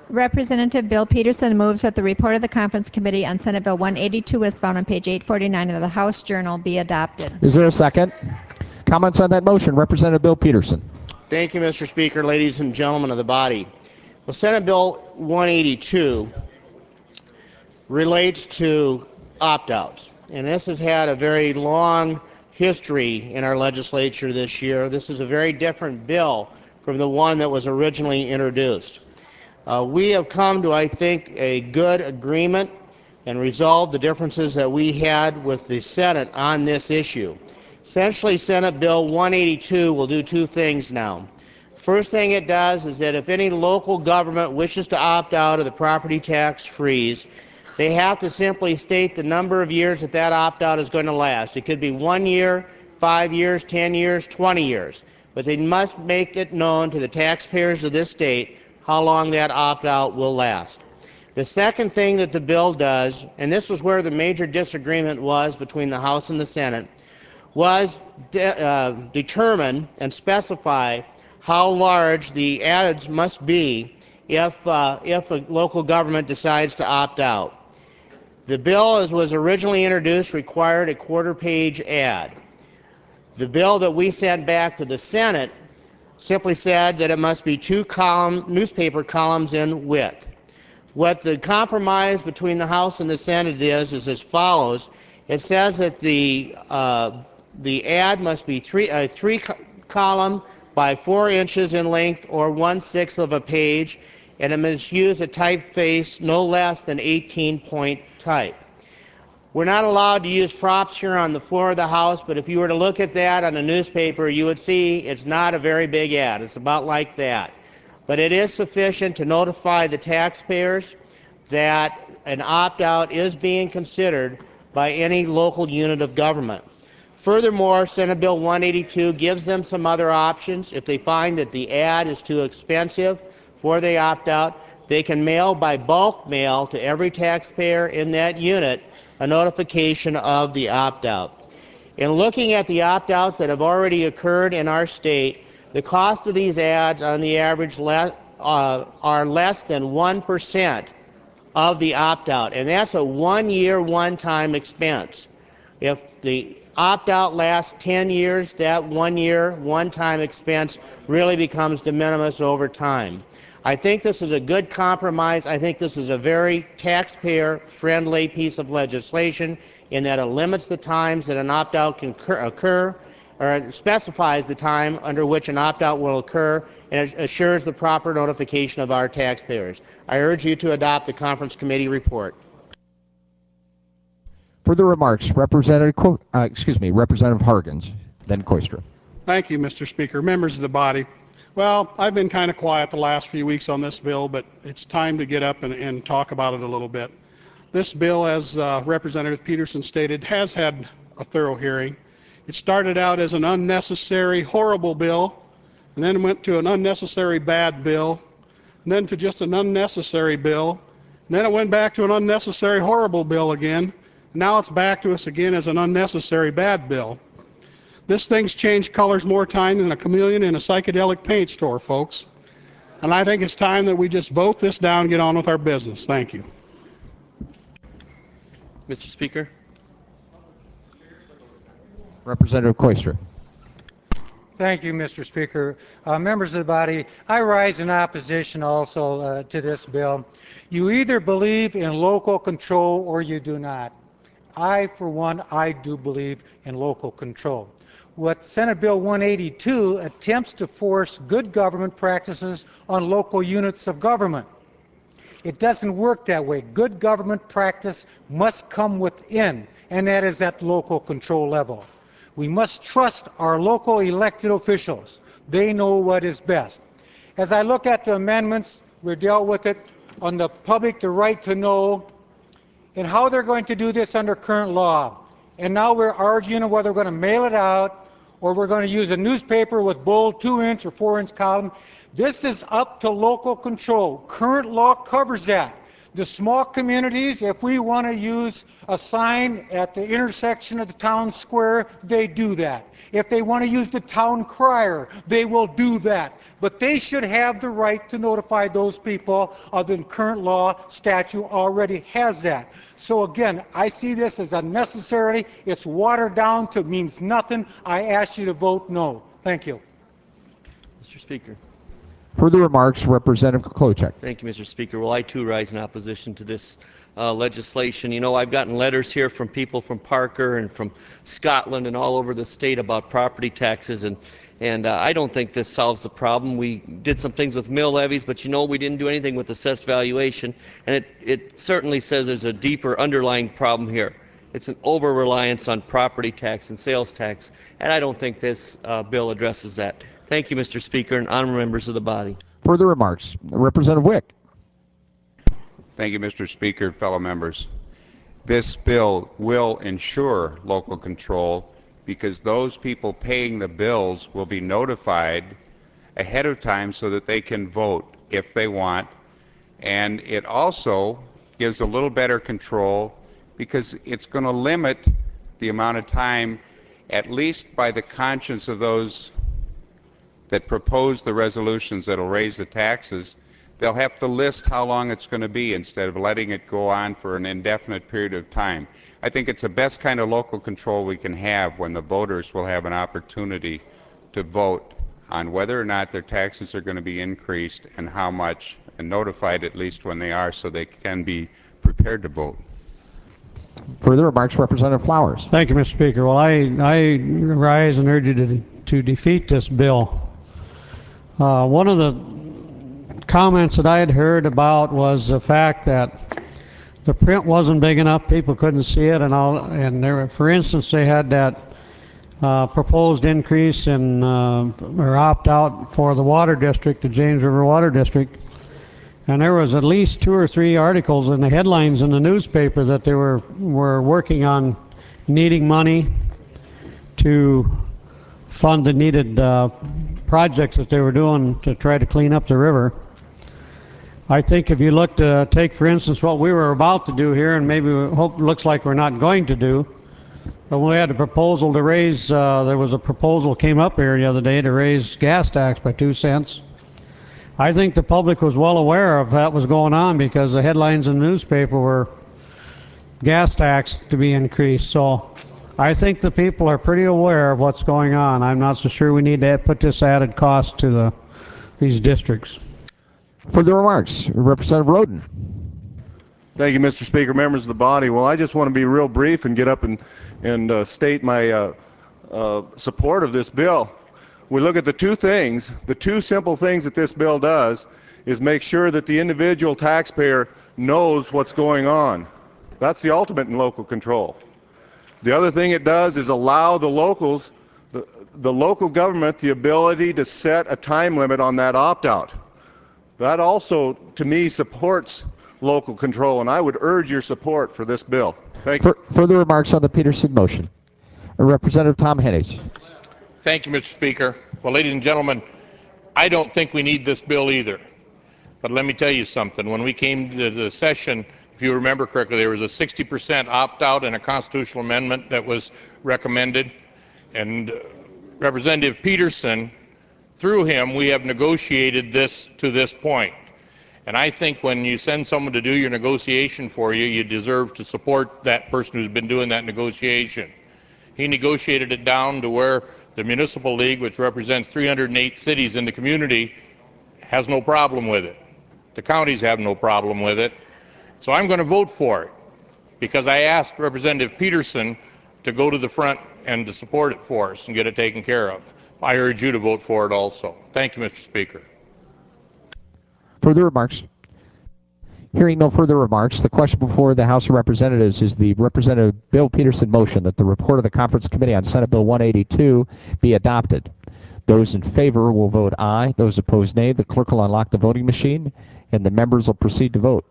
Representative Bill Peterson moves that the report of the Conference Committee on Senate Bill 182 as found on page 849 of the House Journal be adopted. Is there a second? Comments on that motion? Representative Bill Peterson. Thank you, Mr. Speaker, ladies and gentlemen of the body. Well, Senate Bill 182 relates to opt-outs, and this has had a very long history in our legislature this year. This is a very different bill from the one that was originally introduced. We have come to, I think, a good agreement and resolved the differences that we had with the Senate on this issue. Essentially, Senate Bill 182 will do two things now. First thing it does is that if any local government wishes to opt out of the property tax freeze, they have to simply state the number of years that that opt-out is going to last. It could be 1 year, 5 years, 10 years, 20 years. But they must make it known to the taxpayers of this state how long that opt-out will last. The second thing that the bill does, and this was where the major disagreement was between the House and the Senate, was determine and specify how large the ads must be if a local government decides to opt out. The bill, as was originally introduced, required a quarter-page ad. The bill that we sent back to the Senate simply said that it must be 2 newspaper columns in width. What the compromise between the House and the Senate is as follows. It says that the ad must be 3 column by 4 inches in length or 1/6 of a page, and it must use a typeface no less than 18-point type. We're not allowed to use props here on the floor of the House, but if you were to look at that on a newspaper, you would see it's not a very big ad. It's about like that. But it is sufficient to notify the taxpayers that an opt-out is being considered by any local unit of government. Furthermore, Senate Bill 182 gives them some other options. If they find that the ad is too expensive before they opt out, they can mail by bulk mail to every taxpayer in that unit a notification of the opt-out. In looking at the opt-outs that have already occurred in our state, the cost of these ads on the average are less than 1% of the opt-out, and that's a 1-year, one-time expense. If the opt-out lasts 10 years, that 1-year, one-time expense really becomes de minimis over time. I think this is a good compromise. I think this is a very taxpayer-friendly piece of legislation in that it limits the times that an opt-out can occur, or it specifies the time under which an opt-out will occur, and it assures the proper notification of our taxpayers. I urge you to adopt the Conference Committee report. Further remarks, Representative Hargens, then Koistra. Thank you, Mr. Speaker. Members of the body. Well, I've been kind of quiet the last few weeks on this bill, but it's time to get up and talk about it a little bit. This bill, as Representative Peterson stated, has had a thorough hearing. It started out as an unnecessary, horrible bill, and then went to an unnecessary bad bill, and then to just an unnecessary bill, and then it went back to an unnecessary, horrible bill again. Now it's back to us again as an unnecessary bad bill. This thing's changed colors more time than a chameleon in a psychedelic paint store, folks. And I think it's time that we just vote this down and get on with our business. Thank you. Mr. Speaker. Representative Koistra. Thank you, Mr. Speaker. Members of the body, I rise in opposition also to this bill. You either believe in local control or you do not. I, for one, I do believe in local control. What Senate Bill 182 attempts to force good government practices on local units of government. It doesn't work that way. Good government practice must come within, and that is at local control level. We must trust our local elected officials. They know what is best. As I look at the amendments, we dealt with it on the public, the right to know, and how they're going to do this under current law. And now we're arguing whether we're going to mail it out or we're going to use a newspaper with bold 2-inch or 4-inch column. This is up to local control. Current law covers that. The small communities, if we want to use a sign at the intersection of the town square, they do that. If they want to use the town crier, they will do that. But they should have the right to notify those people. The current law statute already has that. So again, I see this as unnecessary. It's watered down to means nothing. I ask you to vote no. Thank you. Mr. Speaker. Further remarks, Representative Klobuchar. Thank you, Mr. Speaker. Well, I too rise in opposition to this legislation. You know, I've gotten letters here from people from Parker and from Scotland and all over the state about property taxes, and I don't think this solves the problem. We did some things with mill levies, but you know, we didn't do anything with assessed valuation, and it certainly says there's a deeper underlying problem here. It's an over-reliance on property tax and sales tax, and I don't think this bill addresses that. Thank you, Mr. Speaker, and honorable members of the body. Further remarks, Representative Wick. Thank you, Mr. Speaker, fellow members. This bill will ensure local control because those people paying the bills will be notified ahead of time so that they can vote if they want. And it also gives a little better control because it's going to limit the amount of time, at least by the conscience of those that propose the resolutions that will raise the taxes. They'll have to list how long it's going to be instead of letting it go on for an indefinite period of time. I think it's the best kind of local control we can have when the voters will have an opportunity to vote on whether or not their taxes are going to be increased and how much, and notified at least when they are so they can be prepared to vote. Further remarks, Representative Flowers. Thank you, Mr. Speaker. Well, I rise and urge you to defeat this bill. One of the comments that I had heard about was the fact that the print wasn't big enough, people couldn't see it, and there, for instance, they had that proposed increase in or opt out for the water district, the James River Water District, and there was at least 2 or 3 articles in the headlines in the newspaper that they were working on needing money to fund the needed projects that they were doing to try to clean up the river. I think if you look to take, for instance, what we were about to do here, and maybe looks like we're not going to do, but when we had a proposal to raise, there was a proposal came up here the other day to raise gas tax by 2 cents. I think the public was well aware of that was going on because the headlines in the newspaper were gas tax to be increased. So I think the people are pretty aware of what's going on. I'm not so sure we need to put this added cost to these districts. Further remarks, Representative Roden. Thank you, Mr. Speaker, members of the body. Well, I just want to be real brief and get up and state my support of this bill. We look at the two simple things that this bill does is make sure that the individual taxpayer knows what's going on. That's the ultimate in local control. The other thing it does is allow the locals, the local government, the ability to set a time limit on that opt-out. That also, to me, supports local control, and I would urge your support for this bill. Thank you. Further remarks on the Peterson motion. Representative Tom Henniges. Thank you, Mr. Speaker. Well, ladies and gentlemen, I don't think we need this bill either. But let me tell you something. When we came to the session, if you remember correctly, there was a 60% opt-out and a constitutional amendment that was recommended. And Representative Peterson, through him, we have negotiated this to this point. And I think when you send someone to do your negotiation for you, you deserve to support that person who's been doing that negotiation. He negotiated it down to where the Municipal League, which represents 308 cities in the community, has no problem with it. The counties have no problem with it. So I'm going to vote for it because I asked Representative Peterson to go to the front and to support it for us and get it taken care of. I urge you to vote for it also. Thank you, Mr. Speaker. Further remarks? Hearing no further remarks, the question before the House of Representatives is the Representative Bill Peterson motion that the report of the Conference Committee on Senate Bill 182 be adopted. Those in favor will vote aye. Those opposed, nay. The clerk will unlock the voting machine, and the members will proceed to vote.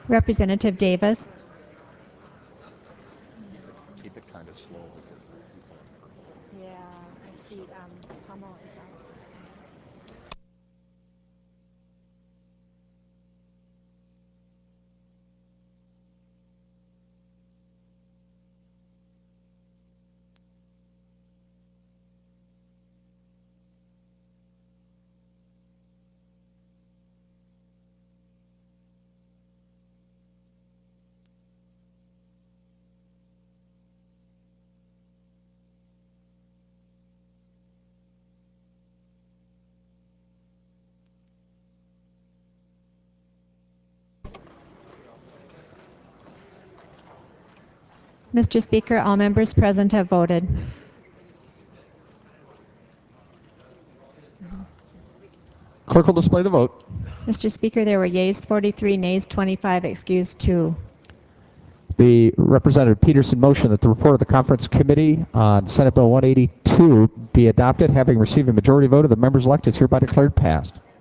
Representative Davis. Keep it kind of slow because Yeah, I see. Hummel is out. Mr. Speaker, all members present have voted. Clerk will display the vote. Mr. Speaker, there were yeas 43, nays 25, excused 2. The Representative Peterson motion that the report of the Conference Committee on Senate Bill 182 be adopted, having received a majority vote of the members elected, is hereby declared passed.